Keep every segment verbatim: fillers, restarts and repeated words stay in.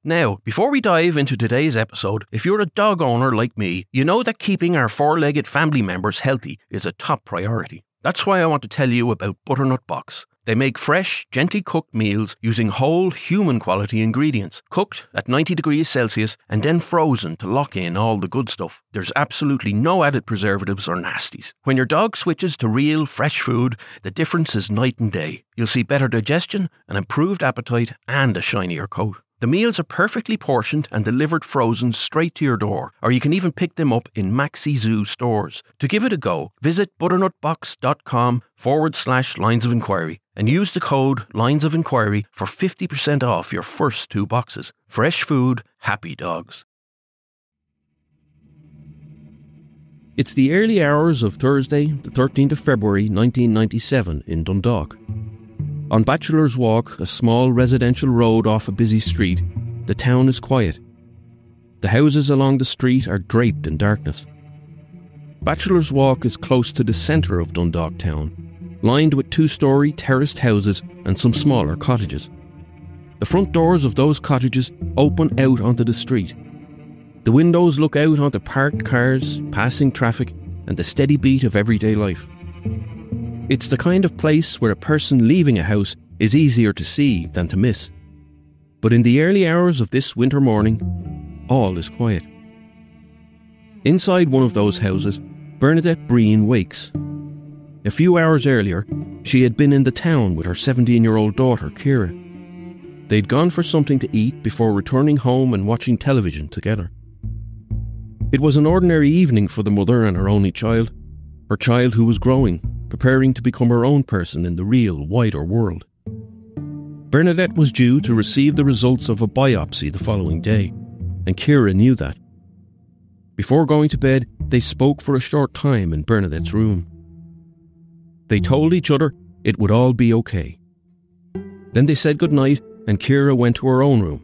Now, before we dive into today's episode, if you're a dog owner like me, you know that keeping our four-legged family members healthy is a top priority. That's why I want to tell you about Butternut Box. They make fresh, gently cooked meals using whole, human-quality ingredients, cooked at ninety degrees Celsius and then frozen to lock in all the good stuff. There's absolutely no added preservatives or nasties. When your dog switches to real, fresh food, the difference is night and day. You'll see better digestion, an improved appetite, and a shinier coat. The meals are perfectly portioned and delivered frozen straight to your door, or you can even pick them up in Maxi Zoo stores. To give it a go, visit butternutbox.com forward slash lines of inquiry and use the code lines of inquiry for fifty percent off your first two boxes. Fresh food, happy dogs. It's the early hours of Thursday, the thirteenth of February nineteen ninety-seven in Dundalk. On Bachelor's Walk, a small residential road off a busy street, the town is quiet. The houses along the street are draped in darkness. Bachelor's Walk is close to the centre of Dundalk town, lined with two-storey terraced houses and some smaller cottages. The front doors of those cottages open out onto the street. The windows look out onto parked cars, passing traffic, and the steady beat of everyday life. It's the kind of place where a person leaving a house is easier to see than to miss. But in the early hours of this winter morning, all is quiet. Inside one of those houses, Bernadette Breen wakes. A few hours earlier, she had been in the town with her seventeen-year-old daughter, Ciara. They'd gone for something to eat before returning home and watching television together. It was an ordinary evening for the mother and her only child, her child who was growing, preparing to become her own person in the real, wider world. Bernadette was due to receive the results of a biopsy the following day, and Ciara knew that. Before going to bed, they spoke for a short time in Bernadette's room. They told each other it would all be okay. Then they said goodnight, and Ciara went to her own room.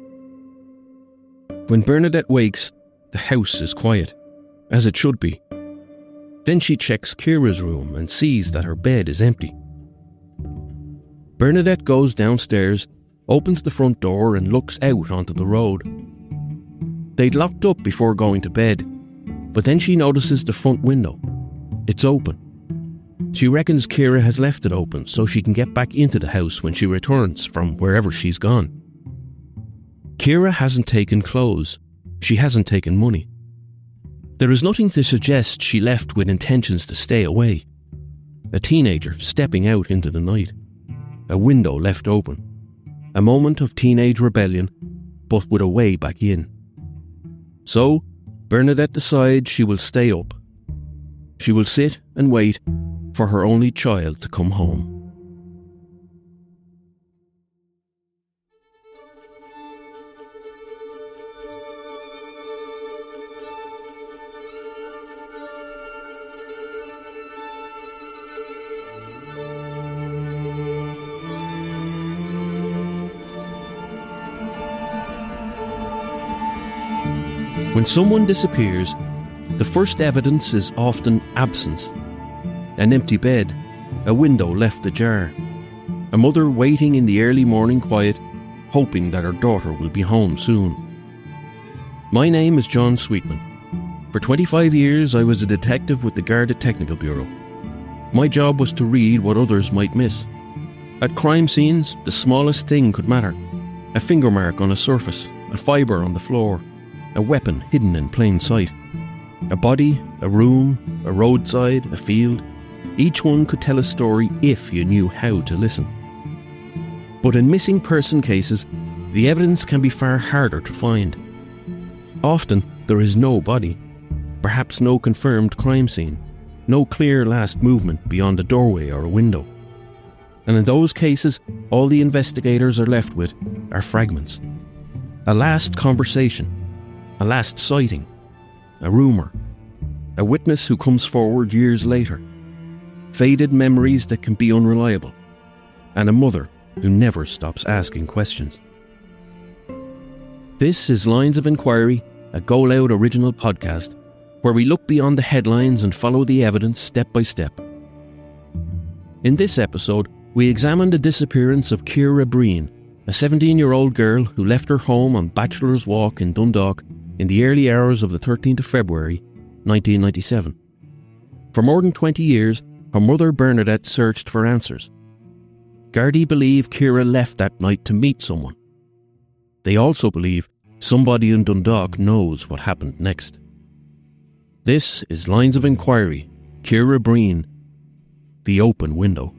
When Bernadette wakes, the house is quiet, as it should be. Then she checks Ciara's room and sees that her bed is empty. Bernadette goes downstairs, opens the front door and looks out onto the road. They'd locked up before going to bed, but then she notices the front window. It's open. She reckons Ciara has left it open so she can get back into the house when she returns from wherever she's gone. Ciara hasn't taken clothes. She hasn't taken money. There is nothing to suggest she left with intentions to stay away. A teenager stepping out into the night. A window left open. A moment of teenage rebellion, but with a way back in. So, Bernadette decides she will stay up. She will sit and wait for her only child to come home. When someone disappears, the first evidence is often absence. An empty bed, a window left ajar, a mother waiting in the early morning quiet, hoping that her daughter will be home soon. My name is John Sweetman. For twenty-five years I was a detective with the Garda Technical Bureau. My job was to read what others might miss. At crime scenes, the smallest thing could matter. A finger mark on a surface, a fibre on the floor, a weapon hidden in plain sight. A body, a room, a roadside, a field. Each one could tell a story if you knew how to listen. But in missing person cases, the evidence can be far harder to find. Often, there is no body, perhaps no confirmed crime scene, no clear last movement beyond a doorway or a window. And in those cases, all the investigators are left with are fragments. A last conversation, a last sighting, a rumour, a witness who comes forward years later, faded memories that can be unreliable, and a mother who never stops asking questions. This is Lines of Inquiry, a Go Loud original podcast, where we look beyond the headlines and follow the evidence step by step. In this episode, we examine the disappearance of Ciara Breen, a seventeen-year-old girl who left her home on Bachelor's Walk in Dundalk in the early hours of the thirteenth of February, nineteen ninety-seven. For more than twenty years, her mother Bernadette searched for answers. Gardaí believe Ciara left that night to meet someone. They also believe somebody in Dundalk knows what happened next. This is Lines of Inquiry, Ciara Breen, The Open Window.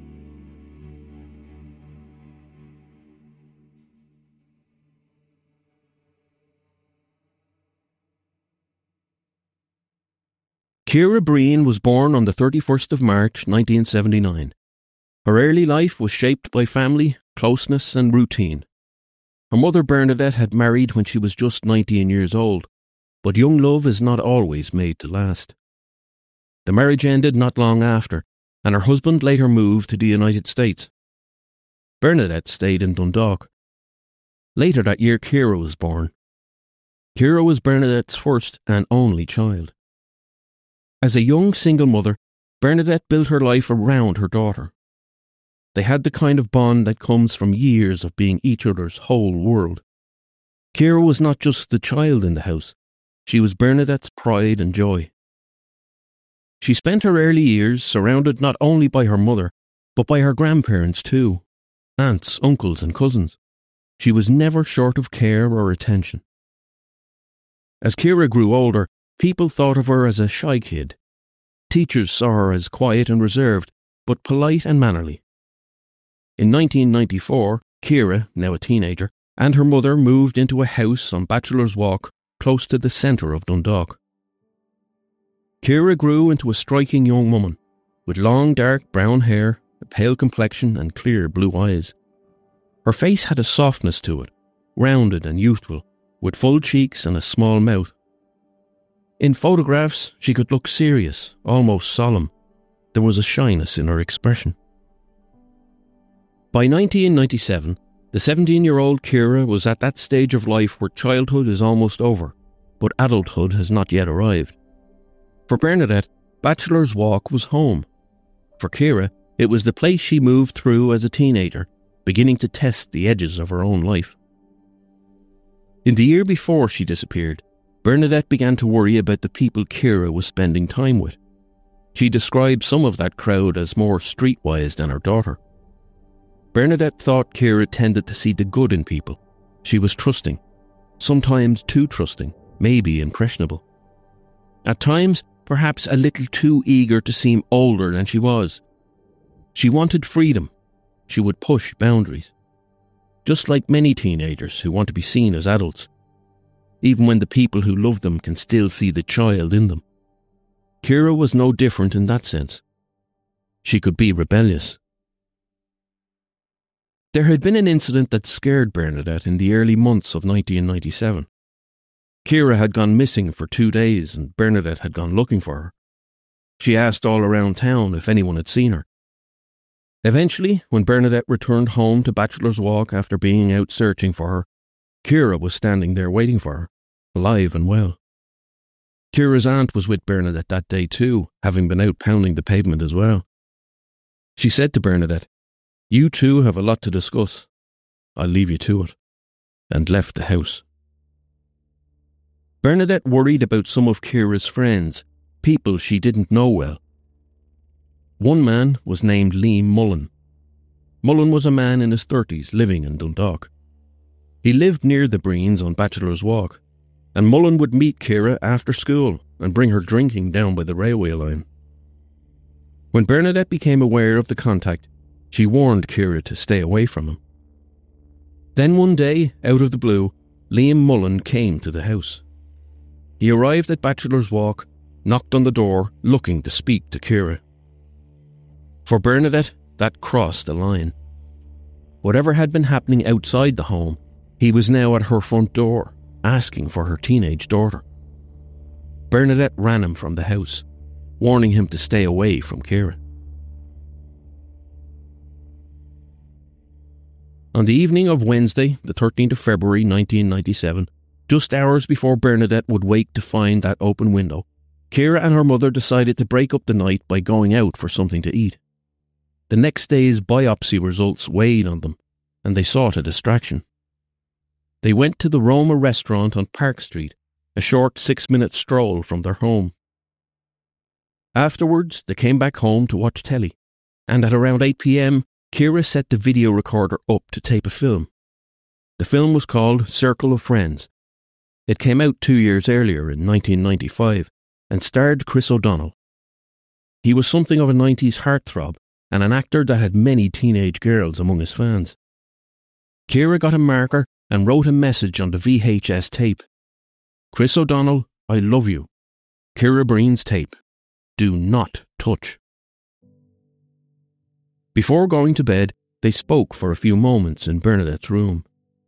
Ciara Breen was born on the thirty-first of March nineteen seventy-nine. Her early life was shaped by family, closeness and routine. Her mother Bernadette had married when she was just nineteen years old, but young love is not always made to last. The marriage ended not long after, and her husband later moved to the United States. Bernadette stayed in Dundalk. Later that year, Ciara was born. Ciara was Bernadette's first and only child. As a young single mother, Bernadette built her life around her daughter. They had the kind of bond that comes from years of being each other's whole world. Ciara was not just the child in the house, she was Bernadette's pride and joy. She spent her early years surrounded not only by her mother, but by her grandparents too, aunts, uncles and cousins. She was never short of care or attention. As Ciara grew older, people thought of her as a shy kid. Teachers saw her as quiet and reserved, but polite and mannerly. In nineteen ninety-four, Ciara, now a teenager, and her mother moved into a house on Bachelor's Walk, close to the centre of Dundalk. Ciara grew into a striking young woman, with long dark brown hair, a pale complexion and clear blue eyes. Her face had a softness to it, rounded and youthful, with full cheeks and a small mouth. In photographs, she could look serious, almost solemn. There was a shyness in her expression. By nineteen ninety-seven, the seventeen-year-old Ciara was at that stage of life where childhood is almost over, but adulthood has not yet arrived. For Bernadette, Bachelor's Walk was home. For Ciara, it was the place she moved through as a teenager, beginning to test the edges of her own life. In the year before she disappeared, Bernadette began to worry about the people Ciara was spending time with. She described some of that crowd as more streetwise than her daughter. Bernadette thought Ciara tended to see the good in people. She was trusting, sometimes too trusting, maybe impressionable. At times, perhaps a little too eager to seem older than she was. She wanted freedom. She would push boundaries. Just like many teenagers who want to be seen as adults, even when the people who love them can still see the child in them. Ciara was no different in that sense. She could be rebellious. There had been an incident that scared Bernadette in the early months of nineteen ninety-seven. Ciara had gone missing for two days and Bernadette had gone looking for her. She asked all around town if anyone had seen her. Eventually, when Bernadette returned home to Bachelor's Walk after being out searching for her, Ciara was standing there waiting for her, alive and well. Ciara's aunt was with Bernadette that day too, having been out pounding the pavement as well. She said to Bernadette, "You two have a lot to discuss. I'll leave you to it," and left the house. Bernadette worried about some of Ciara's friends, people she didn't know well. One man was named Liam Mullen. Mullen was a man in his thirties living in Dundalk. He lived near the Breens on Bachelor's Walk, and Mullen would meet Ciara after school and bring her drinking down by the railway line. When Bernadette became aware of the contact, she warned Ciara to stay away from him. Then one day, out of the blue, Liam Mullen came to the house. He arrived at Bachelor's Walk, knocked on the door, looking to speak to Ciara. For Bernadette, that crossed the line. Whatever had been happening outside the home, he was now at her front door, asking for her teenage daughter. Bernadette ran him from the house, warning him to stay away from Ciara. On the evening of Wednesday, the thirteenth of February nineteen ninety-seven, just hours before Bernadette would wake to find that open window, Ciara and her mother decided to break up the night by going out for something to eat. The next day's biopsy results weighed on them, and they sought a distraction. They went to the Roma restaurant on Park Street, a short six-minute stroll from their home. Afterwards, they came back home to watch telly, and at around eight p.m, Ciara set the video recorder up to tape a film. The film was called Circle of Friends. It came out two years earlier in nineteen ninety-five and starred Chris O'Donnell. He was something of a nineties heartthrob and an actor that had many teenage girls among his fans. Ciara got a marker and wrote a message on the V H S tape. Chris O'Donnell, I love you. Ciara Breen's tape. Do not touch. Before going to bed, they spoke for a few moments in Bernadette's room.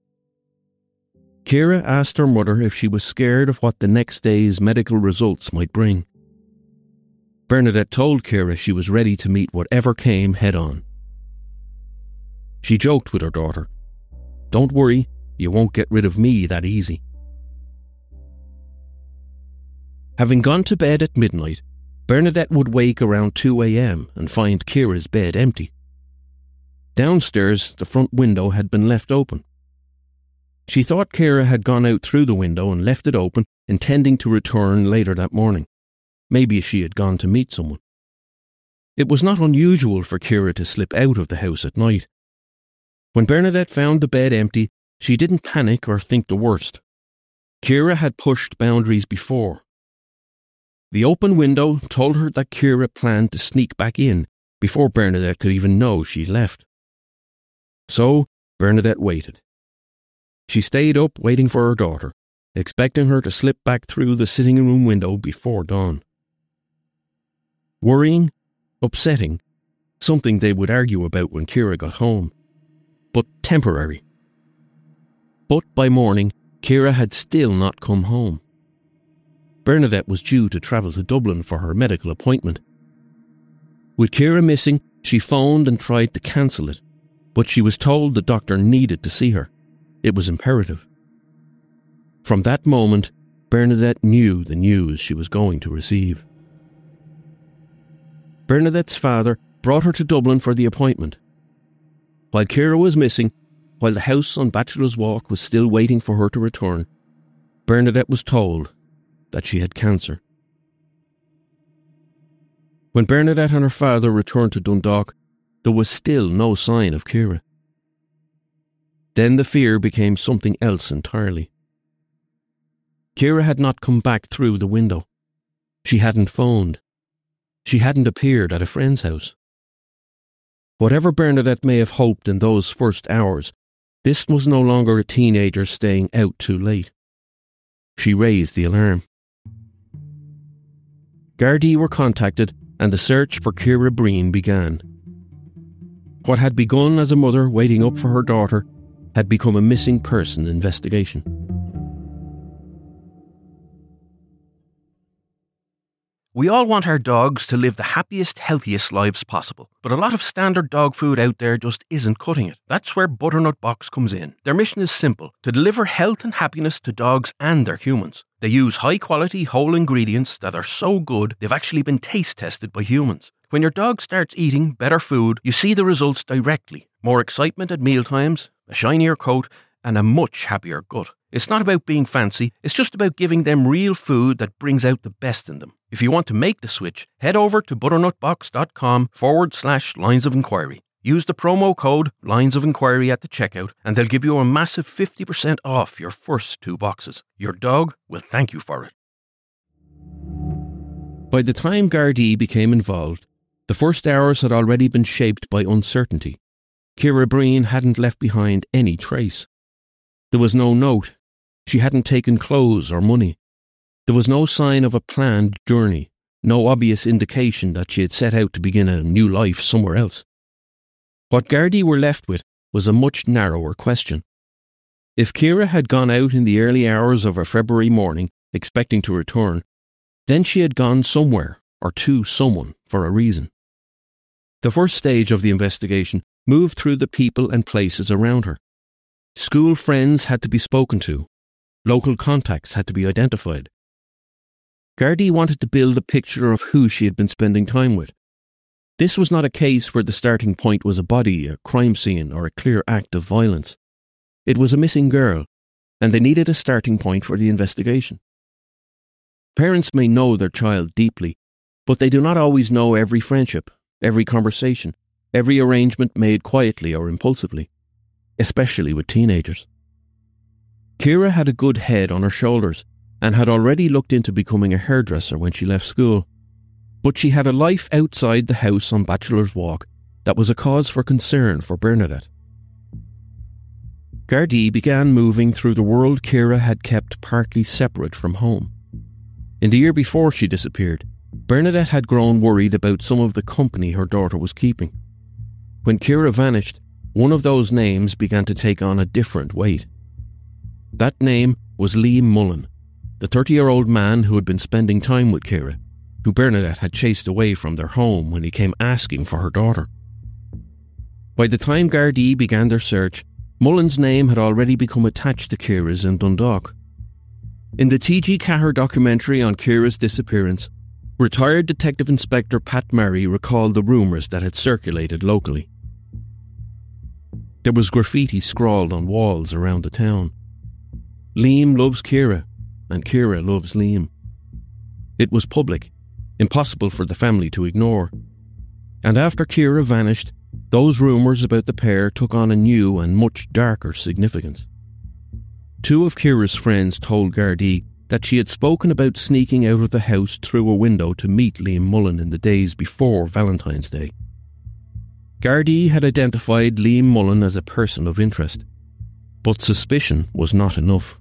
Ciara asked her mother if she was scared of what the next day's medical results might bring. Bernadette told Ciara she was ready to meet whatever came head on. She joked with her daughter, "Don't worry, you won't get rid of me that easy." Having gone to bed at midnight, Bernadette would wake around two a.m. and find Ciara's bed empty. Downstairs, the front window had been left open. She thought Ciara had gone out through the window and left it open, intending to return later that morning. Maybe she had gone to meet someone. It was not unusual for Ciara to slip out of the house at night. When Bernadette found the bed empty, she didn't panic or think the worst. Ciara had pushed boundaries before. The open window told her that Ciara planned to sneak back in before Bernadette could even know she'd left. So, Bernadette waited. She stayed up waiting for her daughter, expecting her to slip back through the sitting room window before dawn. Worrying, upsetting, something they would argue about when Ciara got home, but temporary. But by morning, Ciara had still not come home. Bernadette was due to travel to Dublin for her medical appointment. With Ciara missing, she phoned and tried to cancel it, but she was told the doctor needed to see her. It was imperative. From that moment, Bernadette knew the news she was going to receive. Bernadette's father brought her to Dublin for the appointment. While Ciara was missing, while the house on Bachelor's Walk was still waiting for her to return, Bernadette was told that she had cancer. When Bernadette and her father returned to Dundalk, there was still no sign of Ciara. Then the fear became something else entirely. Ciara had not come back through the window. She hadn't phoned. She hadn't appeared at a friend's house. Whatever Bernadette may have hoped in those first hours, this was no longer a teenager staying out too late. She raised the alarm. Gardaí were contacted and the search for Ciara Breen began. What had begun as a mother waiting up for her daughter had become a missing person investigation. We all want our dogs to live the happiest, healthiest lives possible, but a lot of standard dog food out there just isn't cutting it. That's where Butternut Box comes in. Their mission is simple: to deliver health and happiness to dogs and their humans. They use high-quality, whole ingredients that are so good they've actually been taste-tested by humans. When your dog starts eating better food, you see the results directly. More excitement at mealtimes, a shinier coat, and a much happier gut. It's not about being fancy, it's just about giving them real food that brings out the best in them. If you want to make the switch, head over to butternutbox.com forward slash lines of inquiry. Use the promo code lines of inquiry at the checkout and they'll give you a massive fifty percent off your first two boxes. Your dog will thank you for it. By the time Gardaí became involved, the first hours had already been shaped by uncertainty. Ciara Breen hadn't left behind any trace. There was no note. She hadn't taken clothes or money. There was no sign of a planned journey, no obvious indication that she had set out to begin a new life somewhere else. What Gardaí were left with was a much narrower question. If Ciara had gone out in the early hours of a February morning, expecting to return, then she had gone somewhere or to someone for a reason. The first stage of the investigation moved through the people and places around her. School friends had to be spoken to. Local contacts had to be identified. Gardaí wanted to build a picture of who she had been spending time with. This was not a case where the starting point was a body, a crime scene, or a clear act of violence. It was a missing girl, and they needed a starting point for the investigation. Parents may know their child deeply, but they do not always know every friendship, every conversation, every arrangement made quietly or impulsively, especially with teenagers. Ciara had a good head on her shoulders and had already looked into becoming a hairdresser when she left school. But she had a life outside the house on Bachelor's Walk that was a cause for concern for Bernadette. Gardaí began moving through the world Ciara had kept partly separate from home. In the year before she disappeared, Bernadette had grown worried about some of the company her daughter was keeping. When Ciara vanished, one of those names began to take on a different weight. That name was Liam Mullen, the thirty-year-old man who had been spending time with Ciara, who Bernadette had chased away from their home when he came asking for her daughter. By the time Gardaí began their search, Mullen's name had already become attached to Ciara's in Dundalk. In the T G Cahir documentary on Ciara's disappearance, retired Detective Inspector Pat Murray recalled the rumours that had circulated locally. There was graffiti scrawled on walls around the town. Liam loves Ciara, and Ciara loves Liam. It was public, impossible for the family to ignore. And after Ciara vanished, those rumours about the pair took on a new and much darker significance. Two of Ciara's friends told Gardaí that she had spoken about sneaking out of the house through a window to meet Liam Mullen in the days before Valentine's Day. Gardaí had identified Liam Mullen as a person of interest, but suspicion was not enough.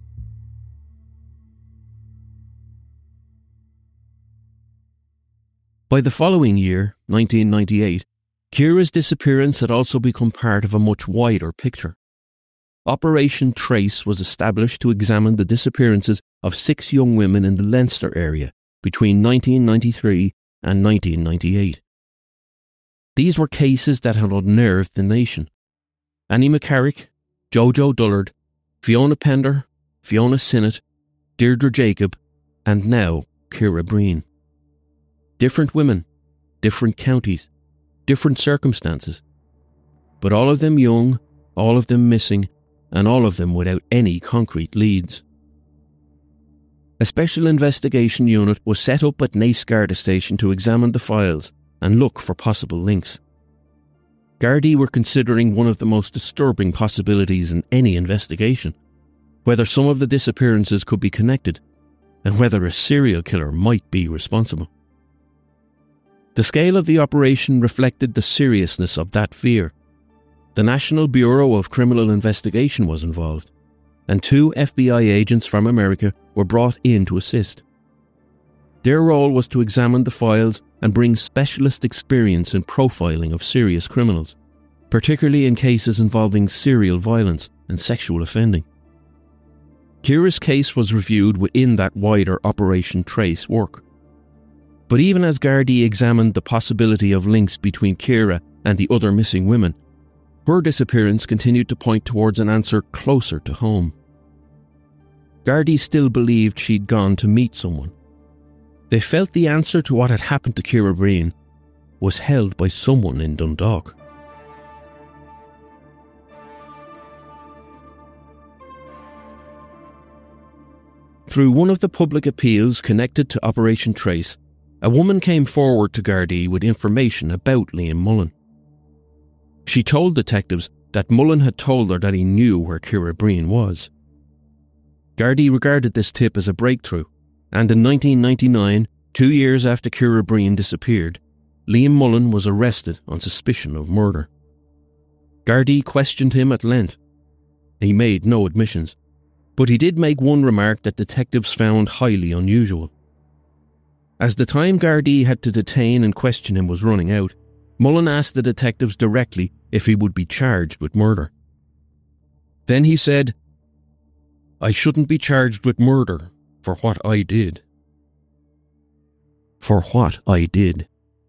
By the following year, nineteen ninety-eight, Ciara's disappearance had also become part of a much wider picture. Operation Trace was established to examine the disappearances of six young women in the Leinster area between nineteen ninety-three and nineteen ninety-eight. These were cases that had unnerved the nation. Annie McCarrick, Jojo Dullard, Fiona Pender, Fiona Sinnott, Deirdre Jacob, and now Ciara Breen. Different women, different counties, different circumstances, but all of them young, all of them missing, and all of them without any concrete leads. A special investigation unit was set up at Naas Garda Station to examine the files and look for possible links. Gardaí were considering one of the most disturbing possibilities in any investigation, whether some of the disappearances could be connected, and whether a serial killer might be responsible. The scale of the operation reflected the seriousness of that fear. The National Bureau of Criminal Investigation was involved, and two F B I agents from America were brought in to assist. Their role was to examine the files and bring specialist experience in profiling of serious criminals, particularly in cases involving serial violence and sexual offending. Ciara's case was reviewed within that wider Operation Trace work. But even as Gardaí examined the possibility of links between Ciara and the other missing women, her disappearance continued to point towards an answer closer to home. Gardaí still believed she'd gone to meet someone. They felt the answer to what had happened to Ciara Breen was held by someone in Dundalk. Through one of the public appeals connected to Operation Trace, a woman came forward to Gardaí with information about Liam Mullen. She told detectives that Mullen had told her that he knew where Ciara Breen was. Gardaí regarded this tip as a breakthrough, and in nineteen ninety-nine, two years after Ciara Breen disappeared, Liam Mullen was arrested on suspicion of murder. Gardaí questioned him at length. He made no admissions, but he did make one remark that detectives found highly unusual. As the time Gardaí had to detain and question him was running out, Mullen asked the detectives directly if he would be charged with murder. Then he said, "I shouldn't be charged with murder for what I did." For what I did.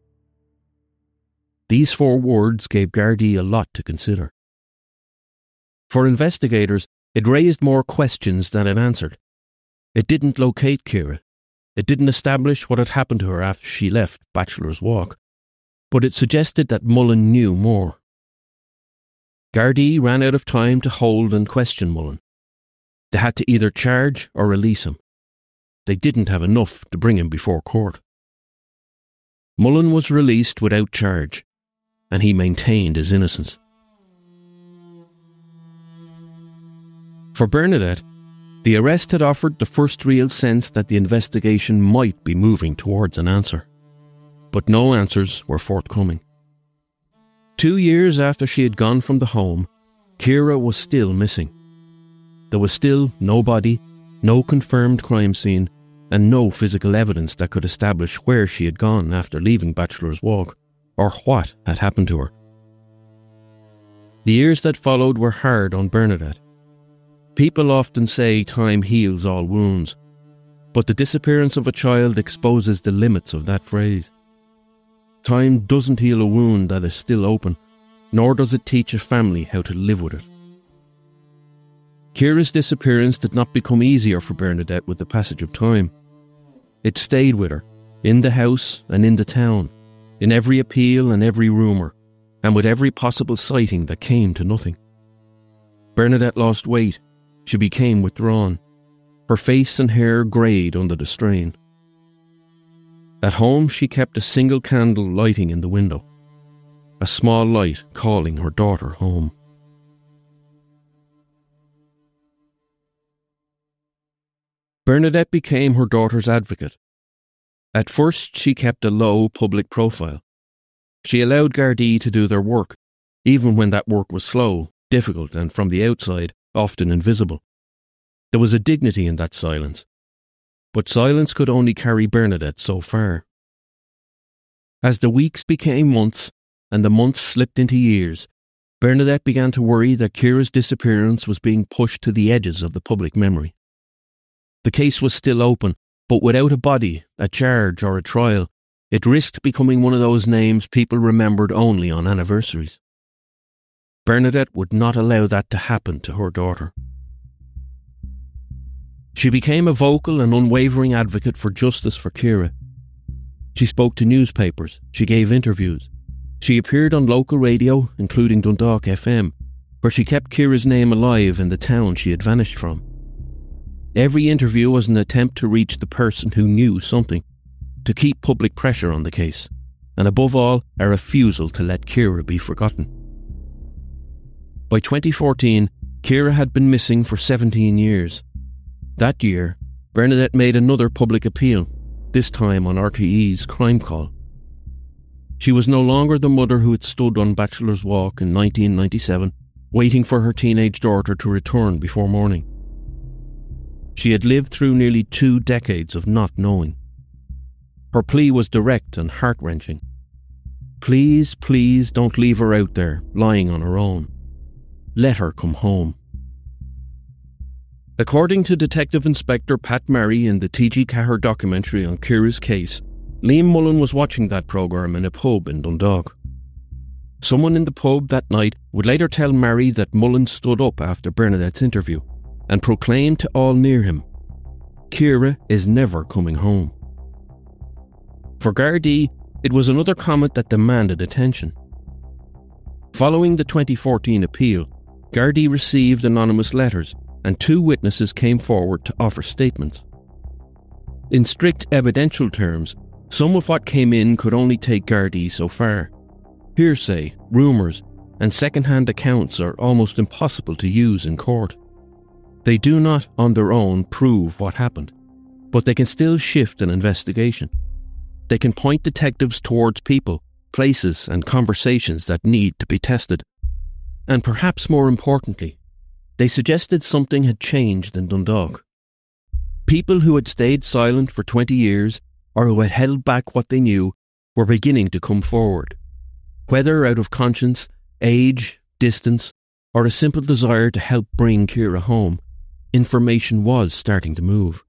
These four words gave Gardaí a lot to consider. For investigators, it raised more questions than it answered. It didn't locate Ciara. It didn't establish what had happened to her after she left Bachelor's Walk. but it suggested that Mullen knew more. Gardaí ran out of time to hold and question Mullen. They had to either charge or release him. They didn't have enough to bring him before court. Mullen was released without charge, and he maintained his innocence. For Bernadette, the arrest had offered the first real sense that the investigation might be moving towards an answer. But no answers were forthcoming. Two years after she had gone from the home, Ciara was still missing. There was still no body, no confirmed crime scene, and no physical evidence that could establish where she had gone after leaving Bachelor's Walk, or what had happened to her. The years that followed were hard on Bernadette. People often say time heals all wounds, but the disappearance of a child exposes the limits of that phrase. Time doesn't heal a wound that is still open, nor does it teach a family how to live with it. Ciara's disappearance did not become easier for Bernadette with the passage of time. It stayed with her, in the house and in the town, in every appeal and every rumour, and with every possible sighting that came to nothing. Bernadette lost weight. She became withdrawn. Her face and hair greyed under the strain. At home, she kept a single candle lighting in the window, a small light calling her daughter home. Bernadette became her daughter's advocate. At first, she kept a low public profile. She allowed Gardaí to do their work, even when that work was slow, difficult, and from the outside, often invisible. There was a dignity in that silence. But silence could only carry Bernadette so far. As the weeks became months, and the months slipped into years, Bernadette began to worry that Ciara's disappearance was being pushed to the edges of the public memory. The case was still open, but without a body, a charge, or a trial, it risked becoming one of those names people remembered only on anniversaries. Bernadette would not allow that to happen to her daughter. She became a vocal and unwavering advocate for justice for Ciara. She spoke to newspapers, she gave interviews. She appeared on local radio, including Dundalk F M, where she kept Ciara's name alive in the town she had vanished from. Every interview was an attempt to reach the person who knew something, to keep public pressure on the case, and above all, a refusal to let Ciara be forgotten. By twenty fourteen, Ciara had been missing for seventeen years. That year, Bernadette made another public appeal, this time on R T E's Crime Call. She was no longer the mother who had stood on Bachelor's Walk in nineteen ninety-seven, waiting for her teenage daughter to return before morning. She had lived through nearly two decades of not knowing. Her plea was direct and heart-wrenching. Please, please don't leave her out there, lying on her own. Let her come home. According to Detective Inspector Pat Murray in the T G Cahir documentary on Ciara's case, Liam Mullen was watching that programme in a pub in Dundalk. Someone in the pub that night would later tell Murray that Mullen stood up after Bernadette's interview and proclaimed to all near him, "Ciara is never coming home." For Gardaí, it was another comment that demanded attention. Following the twenty fourteen appeal, Gardaí received anonymous letters and two witnesses came forward to offer statements. In strict evidential terms, some of what came in could only take Gardaí so far. Hearsay, rumours, and second-hand accounts are almost impossible to use in court. They do not, on their own, prove what happened, but they can still shift an investigation. They can point detectives towards people, places, and conversations that need to be tested. And perhaps more importantly, they suggested something had changed in Dundalk. People who had stayed silent for twenty years, or who had held back what they knew, were beginning to come forward. Whether out of conscience, age, distance, or a simple desire to help bring Ciara home, information was starting to move.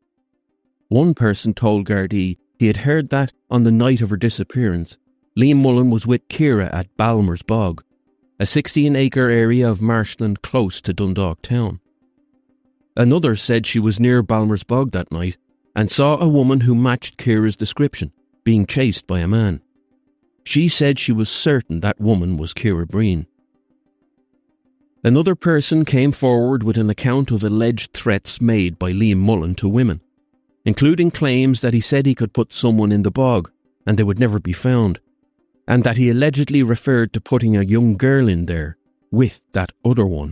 One person told Gardaí he had heard that, on the night of her disappearance, Liam Mullen was with Ciara at Balmer's Bog, a sixteen-acre area of marshland close to Dundalk town. Another said she was near Balmer's Bog that night and saw a woman who matched Ciara's description, being chased by a man. She said she was certain that woman was Ciara Breen. Another person came forward with an account of alleged threats made by Liam Mullen to women, including claims that he said he could put someone in the bog and they would never be found, and that he allegedly referred to putting a young girl in there with that other one.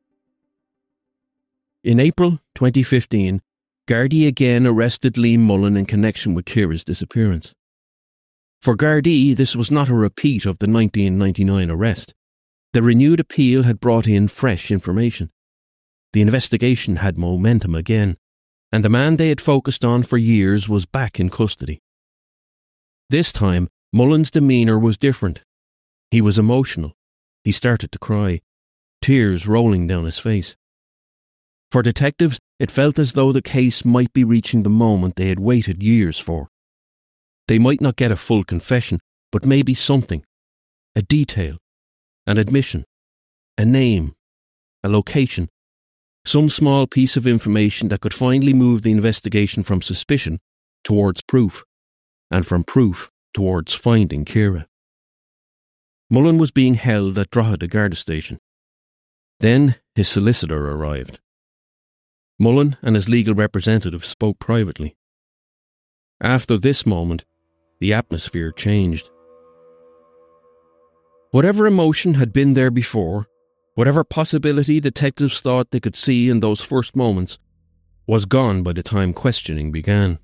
In April twenty fifteen, Gardaí again arrested Liam Mullen in connection with Ciara's disappearance. For Gardaí, this was not a repeat of the nineteen ninety-nine arrest. The renewed appeal had brought in fresh information. The investigation had momentum again, and the man they had focused on for years was back in custody. This time, Mullen's demeanour was different. He was emotional. He started to cry, tears rolling down his face. For detectives, it felt as though the case might be reaching the moment they had waited years for. They might not get a full confession, but maybe something. A detail. An admission. A name. A location. Some small piece of information that could finally move the investigation from suspicion towards proof, and from proof towards finding Ciara. Mullen was being held at Drogheda Garda Station. Then his solicitor arrived. Mullen and his legal representative spoke privately. After this moment, the atmosphere changed. Whatever emotion had been there before, whatever possibility detectives thought they could see in those first moments, was gone by the time questioning began.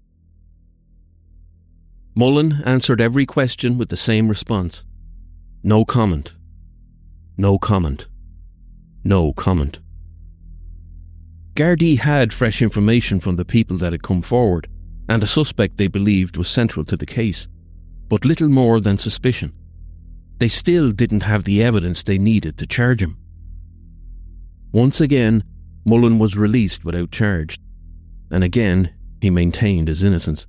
Mullen answered every question with the same response. No comment. No comment. No comment. Gardaí had fresh information from the people that had come forward, and a suspect they believed was central to the case, but little more than suspicion. They still didn't have the evidence they needed to charge him. Once again, Mullen was released without charge, and again he maintained his innocence.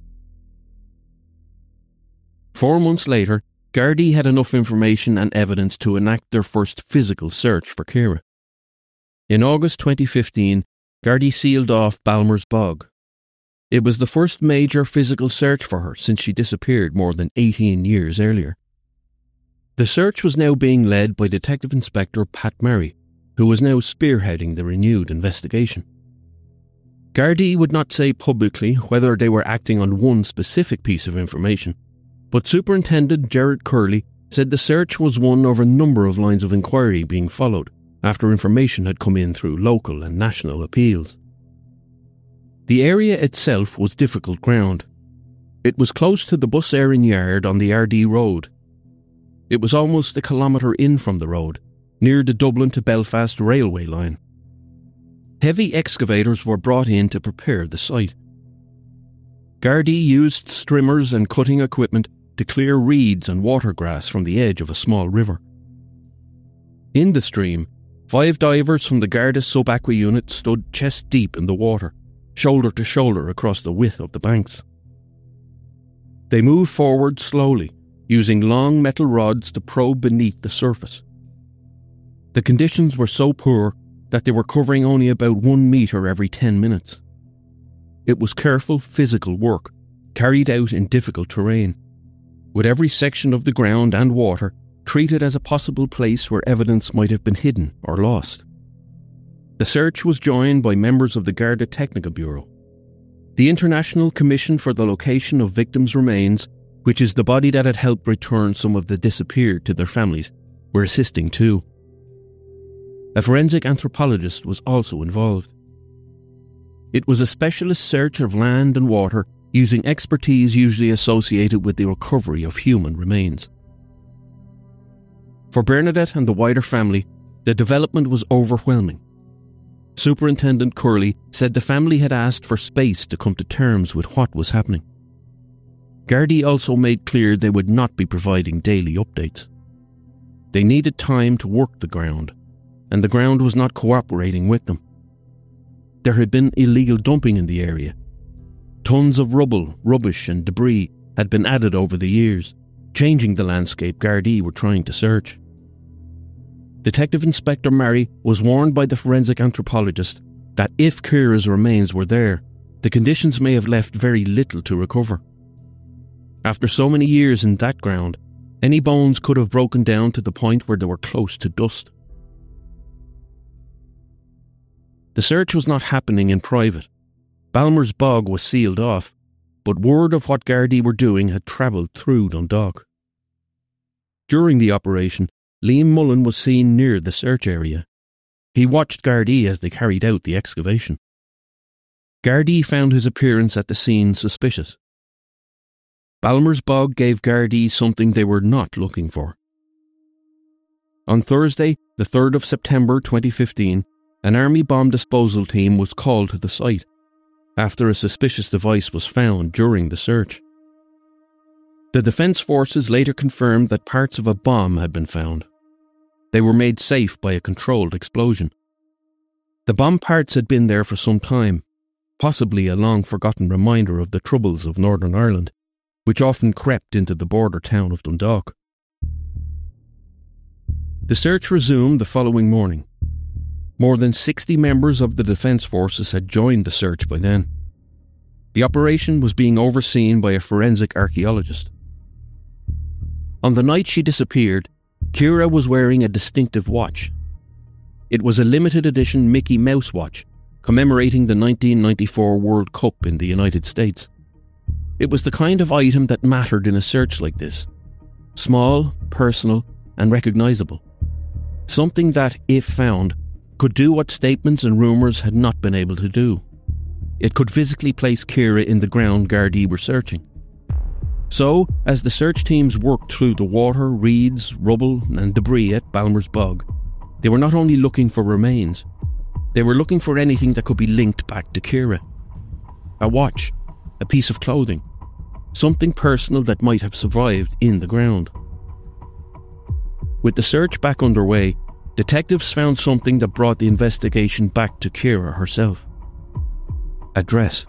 Four months later, Gardaí had enough information and evidence to enact their first physical search for Ciara. In August twenty fifteen, Gardaí sealed off Balmer's Bog. It was the first major physical search for her since she disappeared more than eighteen years earlier. The search was now being led by Detective Inspector Pat Murray, who was now spearheading the renewed investigation. Gardaí would not say publicly whether they were acting on one specific piece of information, but Superintendent Gerard Curley said the search was one of a number of lines of inquiry being followed after information had come in through local and national appeals. The area itself was difficult ground. It was close to the bus airing yard on the Ardee Road. It was almost a kilometre in from the road, near the Dublin to Belfast railway line. Heavy excavators were brought in to prepare the site. Gardaí used strimmers and cutting equipment to clear reeds and watergrass from the edge of a small river. In the stream, five divers from the Garda Sub-Aqua Unit stood chest deep in the water, shoulder to shoulder across the width of the banks. They moved forward slowly, using long metal rods to probe beneath the surface. The conditions were so poor that they were covering only about one metre every ten minutes. It was careful physical work, carried out in difficult terrain, with every section of the ground and water treated as a possible place where evidence might have been hidden or lost. The search was joined by members of the Garda Technical Bureau. The International Commission for the Location of Victims' Remains, which is the body that had helped return some of the disappeared to their families, were assisting too. A forensic anthropologist was also involved. It was a specialist search of land and water using expertise usually associated with the recovery of human remains. For Bernadette and the wider family, the development was overwhelming. Superintendent Curley said the family had asked for space to come to terms with what was happening. Gardaí also made clear they would not be providing daily updates. They needed time to work the ground, and the ground was not cooperating with them. There had been illegal dumping in the area. Tons of rubble, rubbish and debris had been added over the years, changing the landscape Gardaí were trying to search. Detective Inspector Murray was warned by the forensic anthropologist that if Ciara's remains were there, the conditions may have left very little to recover. After so many years in that ground, Any bones could have broken down to the point where they were close to dust. The search was not happening in private. Balmer's Bog was sealed off, but word of what Gardaí were doing had travelled through Dundalk. During the operation, Liam Mullen was seen near the search area. He watched Gardaí as they carried out the excavation. Gardaí found his appearance at the scene suspicious. Balmer's Bog gave Gardaí something they were not looking for. On Thursday, the third of September twenty fifteen, an army bomb disposal team was called to the site after a suspicious device was found during the search. The Defence Forces later confirmed that parts of a bomb had been found. They were made safe by a controlled explosion. The bomb parts had been there for some time, possibly a long-forgotten reminder of the troubles of Northern Ireland, which often crept into the border town of Dundalk. The search resumed the following morning. More than sixty members of the Defence Forces had joined the search by then. The operation was being overseen by a forensic archaeologist. On the night she disappeared, Ciara was wearing a distinctive watch. It was a limited edition Mickey Mouse watch, commemorating the nineteen ninety-four World Cup in the United States. It was the kind of item that mattered in a search like this. Small, personal, and recognisable. Something that, if found, could do what statements and rumours had not been able to do. It could physically place Ciara in the ground Gardaí were searching. So, as the search teams worked through the water, reeds, rubble and debris at Balmer's Bog, they were not only looking for remains, they were looking for anything that could be linked back to Ciara. A watch, a piece of clothing, something personal that might have survived in the ground. With the search back underway, detectives found something that brought the investigation back to Ciara herself. A dress.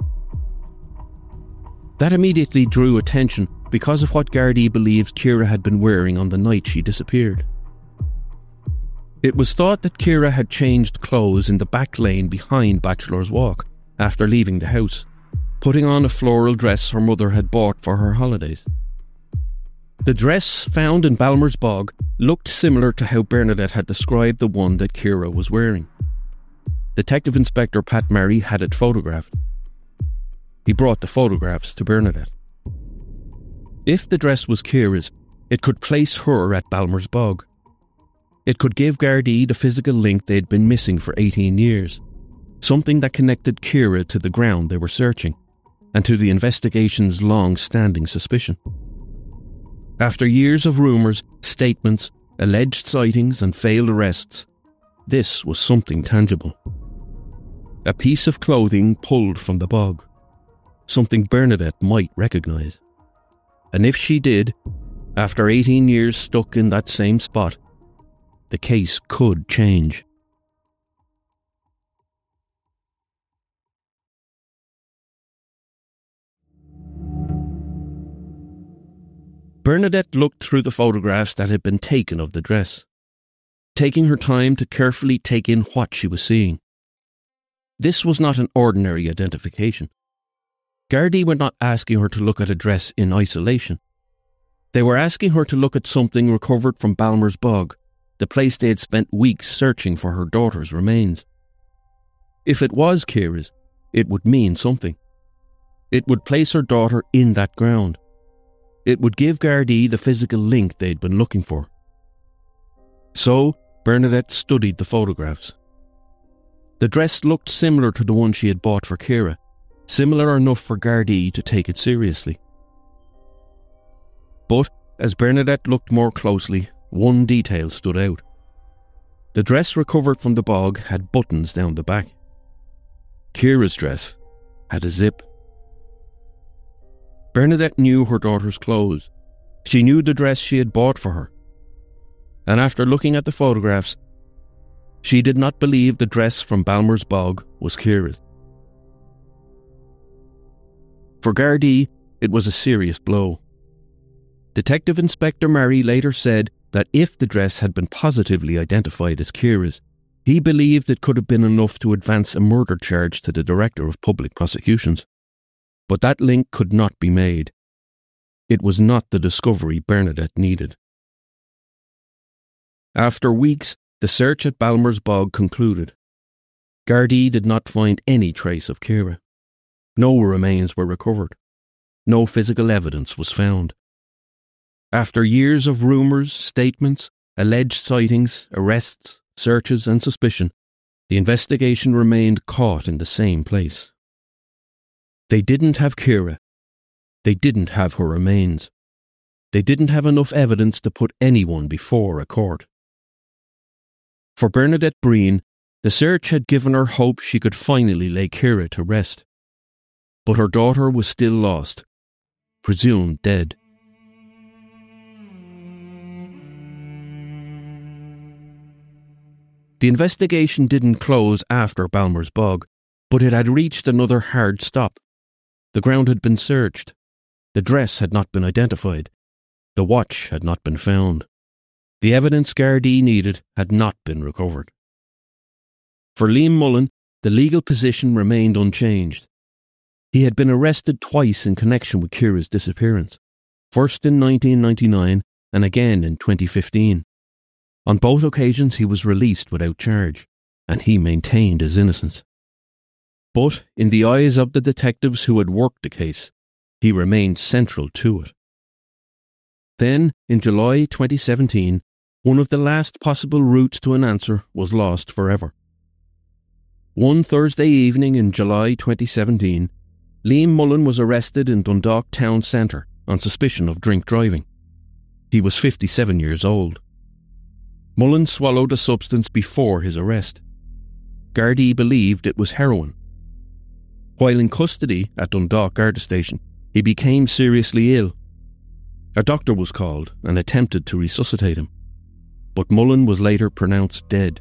That immediately drew attention because of what Gardaí believed Ciara had been wearing on the night she disappeared. It was thought that Ciara had changed clothes in the back lane behind Bachelor's Walk after leaving the house, putting on a floral dress her mother had bought for her holidays. The dress found in Balmer's Bog looked similar to how Bernadette had described the one that Ciara was wearing. Detective Inspector Pat Murray had it photographed. He brought the photographs to Bernadette. If the dress was Ciara's, it could place her at Balmer's Bog. It could give Gardaí the physical link they'd been missing for eighteen years, something that connected Ciara to the ground they were searching, and to the investigation's long-standing suspicion. After years of rumours, statements, alleged sightings and failed arrests, this was something tangible. A piece of clothing pulled from the bog. Something Bernadette might recognise. And if she did, after eighteen years stuck in that same spot, the case could change. Bernadette looked through the photographs that had been taken of the dress, taking her time to carefully take in what she was seeing. This was not an ordinary identification. Gardaí were not asking her to look at a dress in isolation. They were asking her to look at something recovered from Balmer's Bog, the place they had spent weeks searching for her daughter's remains. If it was Ciara's, it would mean something. It would place her daughter in that ground. It would give Gardaí the physical link they'd been looking for. So, Bernadette studied the photographs. The dress looked similar to the one she had bought for Ciara, similar enough for Gardaí to take it seriously. But, as Bernadette looked more closely, one detail stood out. The dress recovered from the bog had buttons down the back. Ciara's dress had a zip. Bernadette knew her daughter's clothes. She knew the dress she had bought for her. And after looking at the photographs, she did not believe the dress from Balmer's Bog was Ciara's. For Gardaí, it was a serious blow. Detective Inspector Murray later said that if the dress had been positively identified as Ciara's, he believed it could have been enough to advance a murder charge to the Director of Public Prosecutions. But that link could not be made. It was not the discovery Bernadette needed. After weeks, the search at Balmer's Bog concluded. Gardaí did not find any trace of Ciara. No remains were recovered. No physical evidence was found. After years of rumours, statements, alleged sightings, arrests, searches and suspicion, the investigation remained caught in the same place. They didn't have Ciara. They didn't have her remains. They didn't have enough evidence to put anyone before a court. For Bernadette Breen, the search had given her hope she could finally lay Ciara to rest. But her daughter was still lost, presumed dead. The investigation didn't close after Balmer's Bog, but it had reached another hard stop. The ground had been searched. The dress had not been identified. The watch had not been found. The evidence Gardaí needed had not been recovered. For Liam Mullen, the legal position remained unchanged. He had been arrested twice in connection with Ciara's disappearance, first in nineteen ninety-nine and again in twenty fifteen. On both occasions he was released without charge, and he maintained his innocence. But in the eyes of the detectives who had worked the case, he remained central to it. Then, in July twenty seventeen, one of the last possible routes to an answer was lost forever. One Thursday evening in July twenty seventeen, Liam Mullen was arrested in Dundalk town centre on suspicion of drink driving. He was fifty-seven years old. Mullen swallowed a substance before his arrest. Gardaí believed it was heroin. While in custody at Dundalk Garda Station, he became seriously ill. A doctor was called and attempted to resuscitate him, but Mullen was later pronounced dead.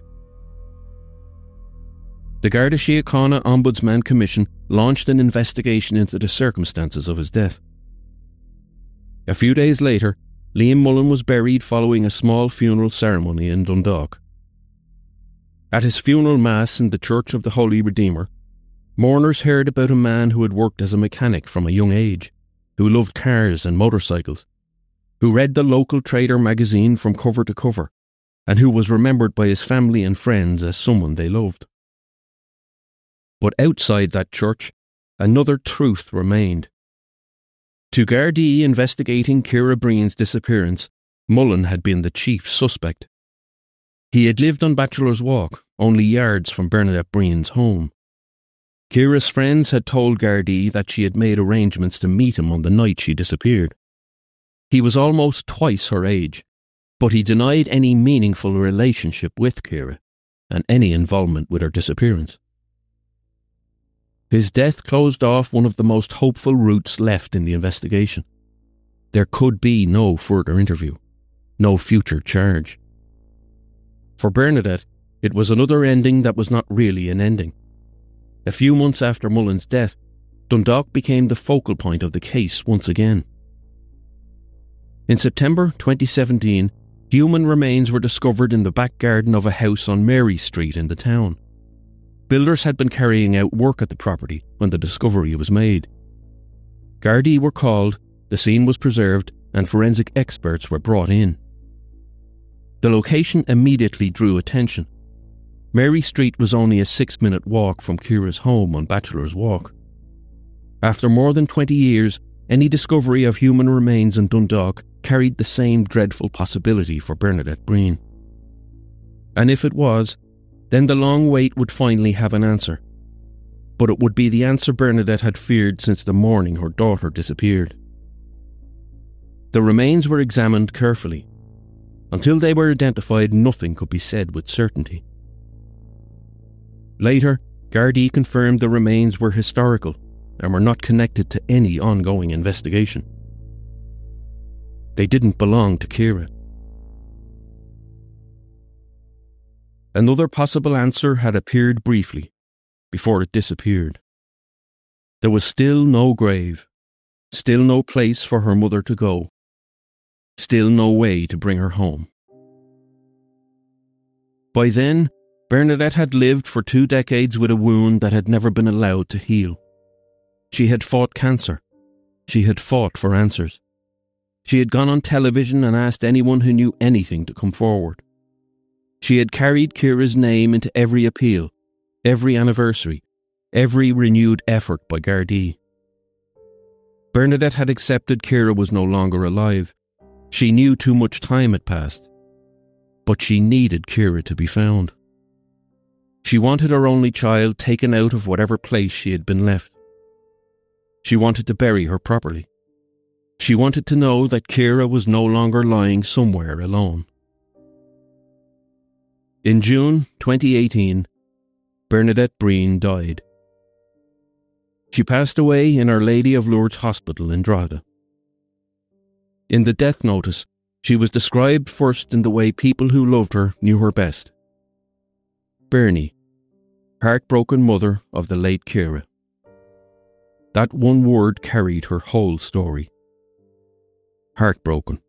The Garda Síochána Ombudsman Commission launched an investigation into the circumstances of his death. A few days later, Liam Mullen was buried following a small funeral ceremony in Dundalk. At his funeral mass in the Church of the Holy Redeemer, mourners heard about a man who had worked as a mechanic from a young age, who loved cars and motorcycles, who read the local trader magazine from cover to cover, and who was remembered by his family and friends as someone they loved. But outside that church, another truth remained. To Gardaí investigating Ciara Breen's disappearance, Mullen had been the chief suspect. He had lived on Bachelor's Walk, only yards from Bernadette Breen's home. Ciara's friends had told Gardaí that she had made arrangements to meet him on the night she disappeared. He was almost twice her age, but he denied any meaningful relationship with Ciara and any involvement with her disappearance. His death closed off one of the most hopeful routes left in the investigation. There could be no further interview, no future charge. For Bernadette, it was another ending that was not really an ending. A few months after Mullen's death, Dundalk became the focal point of the case once again. In September twenty seventeen, human remains were discovered in the back garden of a house on Mary Street in the town. Builders had been carrying out work at the property when the discovery was made. Gardaí were called, the scene was preserved, and forensic experts were brought in. The location immediately drew attention. Mary Street was only a six-minute walk from Ciara's home on Bachelor's Walk. After more than twenty years, any discovery of human remains in Dundalk carried the same dreadful possibility for Bernadette Breen. And if it was, then the long wait would finally have an answer. But it would be the answer Bernadette had feared since the morning her daughter disappeared. The remains were examined carefully. Until they were identified, nothing could be said with certainty. Later, Gardaí confirmed the remains were historical and were not connected to any ongoing investigation. They didn't belong to Ciara. Another possible answer had appeared briefly, before it disappeared. There was still no grave, still no place for her mother to go, still no way to bring her home. By then, Bernadette had lived for two decades with a wound that had never been allowed to heal. She had fought cancer. She had fought for answers. She had gone on television and asked anyone who knew anything to come forward. She had carried Ciara's name into every appeal, every anniversary, every renewed effort by Gardaí. Bernadette had accepted Ciara was no longer alive. She knew too much time had passed. But she needed Ciara to be found. She wanted her only child taken out of whatever place she had been left. She wanted to bury her properly. She wanted to know that Ciara was no longer lying somewhere alone. In June twenty eighteen, Bernadette Breen died. She passed away in Our Lady of Lourdes Hospital in Drogheda. In the death notice, she was described first in the way people who loved her knew her best. Bernie, heartbroken mother of the late Ciara. That one word carried her whole story. Heartbroken.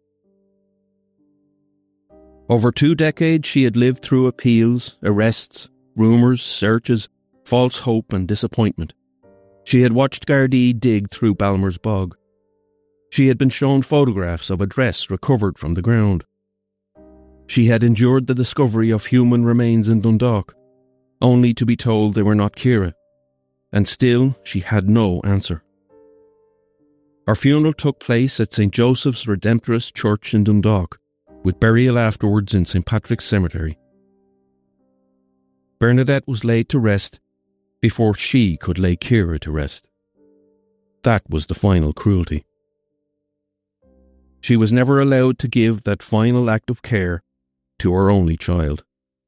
Over two decades she had lived through appeals, arrests, rumours, searches, false hope and disappointment. She had watched Gardaí dig through Balmer's bog. She had been shown photographs of a dress recovered from the ground. She had endured the discovery of human remains in Dundalk, only to be told they were not Ciara, and still she had no answer. Her funeral took place at Saint Joseph's Redemptorist Church in Dundalk, with burial afterwards in Saint Patrick's Cemetery. Bernadette was laid to rest before she could lay Ciara to rest. That was the final cruelty. She was never allowed to give that final act of care to her only child.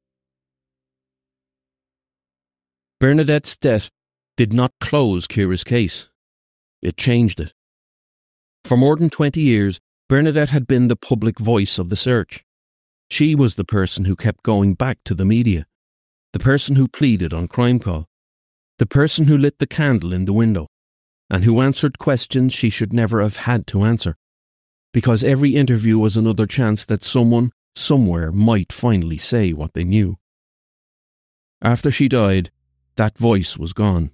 Bernadette's death did not close Ciara's case. It changed it. For more than twenty years, Bernadette had been the public voice of the search. She was the person who kept going back to the media, the person who pleaded on crime call, the person who lit the candle in the window, and who answered questions she should never have had to answer, because every interview was another chance that someone, somewhere, might finally say what they knew. After she died, that voice was gone.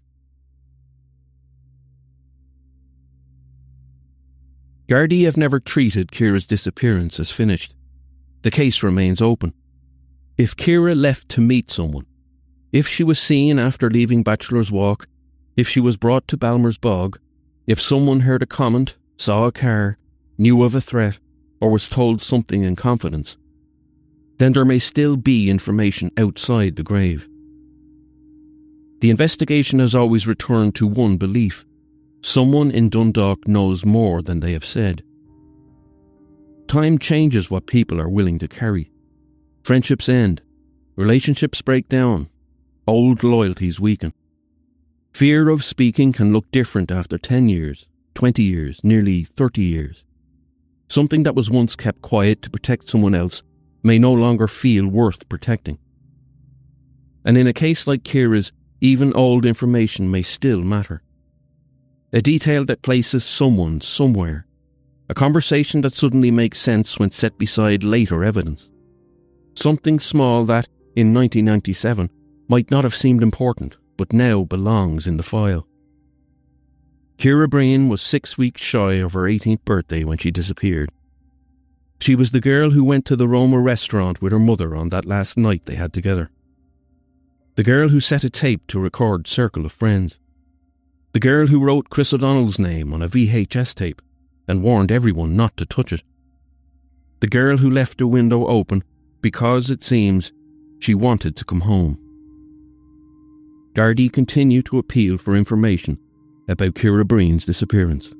Gardaí have never treated Ciara's disappearance as finished. The case remains open. If Ciara left to meet someone, if she was seen after leaving Bachelor's Walk, if she was brought to Balmer's Bog, if someone heard a comment, saw a car, knew of a threat, or was told something in confidence, then there may still be information outside the grave. The investigation has always returned to one belief: someone in Dundalk knows more than they have said. Time changes what people are willing to carry. Friendships end. Relationships break down. Old loyalties weaken. Fear of speaking can look different after ten years, twenty years, nearly thirty years. Something that was once kept quiet to protect someone else may no longer feel worth protecting. And in a case like Ciara's, even old information may still matter. A detail that places someone somewhere. A conversation that suddenly makes sense when set beside later evidence. Something small that, in nineteen ninety-seven, might not have seemed important, but now belongs in the file. Ciara Breen was six weeks shy of her eighteenth birthday when she disappeared. She was the girl who went to the Roma restaurant with her mother on that last night they had together. The girl who set a tape to record Circle of Friends. The girl who wrote Chris O'Donnell's name on a V H S tape and warned everyone not to touch it. The girl who left a window open because, it seems, she wanted to come home. Gardaí continue to appeal for information about Ciara Breen's disappearance.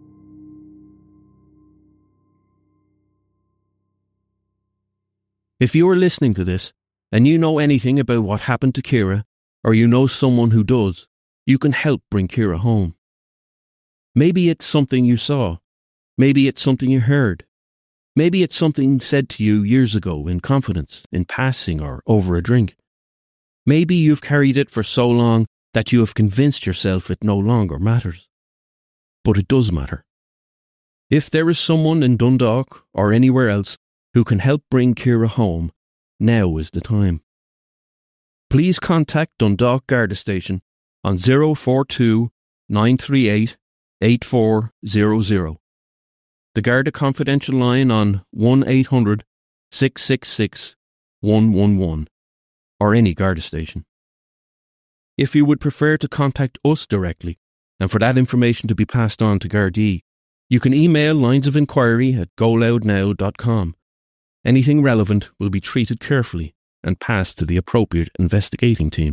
If you are listening to this and you know anything about what happened to Ciara, or you know someone who does, you can help bring Ciara home. Maybe it's something you saw. Maybe it's something you heard. Maybe it's something said to you years ago in confidence, in passing, or over a drink. Maybe you've carried it for so long that you have convinced yourself it no longer matters. But it does matter. If there is someone in Dundalk or anywhere else who can help bring Ciara home, now is the time. Please contact Dundalk Garda Station on zero four two, nine three eight, eight four zero zero. The Garda Confidential line on one eight hundred, six six six, one one one or any Garda station. If you would prefer to contact us directly and for that information to be passed on to Gardaí, you can email lines of inquiry at go loud now dot com. Anything relevant will be treated carefully and passed to the appropriate investigating team.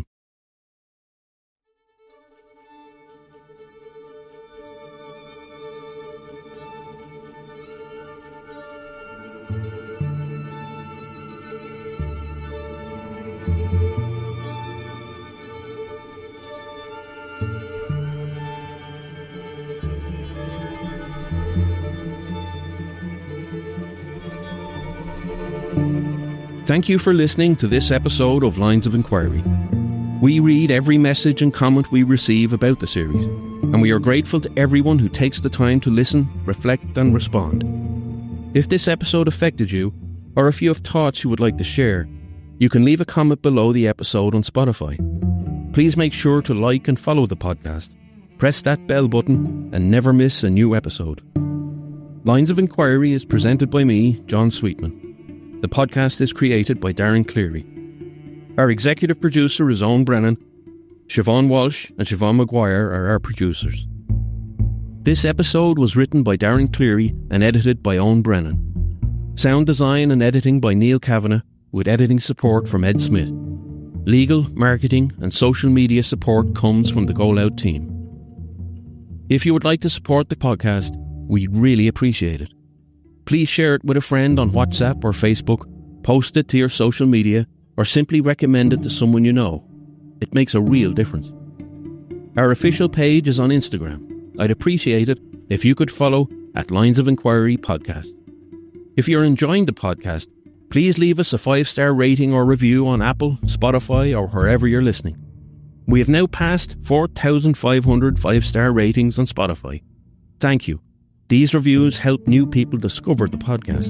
Thank you for listening to this episode of Lines of Inquiry. We read every message and comment we receive about the series, and we are grateful to everyone who takes the time to listen, reflect and respond. If this episode affected you, or if you have thoughts you would like to share, you can leave a comment below the episode on Spotify. Please make sure to like and follow the podcast, press that bell button and never miss a new episode. Lines of Inquiry is presented by me, John Sweetman. The podcast is created by Darren Cleary. Our executive producer is Owen Brennan. Siobhan Walsh and Siobhan Maguire are our producers. This episode was written by Darren Cleary and edited by Owen Brennan. Sound design and editing by Neil Kavanagh, with editing support from Ed Smith. Legal, marketing and social media support comes from the Go Loud team. If you would like to support the podcast, we'd really appreciate it. Please share it with a friend on WhatsApp or Facebook, post it to your social media, or simply recommend it to someone you know. It makes a real difference. Our official page is on Instagram. I'd appreciate it if you could follow at Lines of Inquiry Podcast. If you're enjoying the podcast, please leave us a five-star rating or review on Apple, Spotify, or wherever you're listening. We have now passed four thousand five hundred five-star ratings on Spotify. Thank you. These reviews help new people discover the podcast.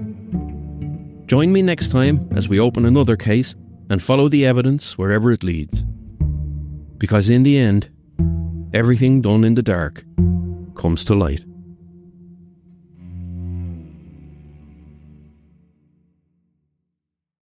Join me next time as we open another case and follow the evidence wherever it leads. Because in the end, everything done in the dark comes to light.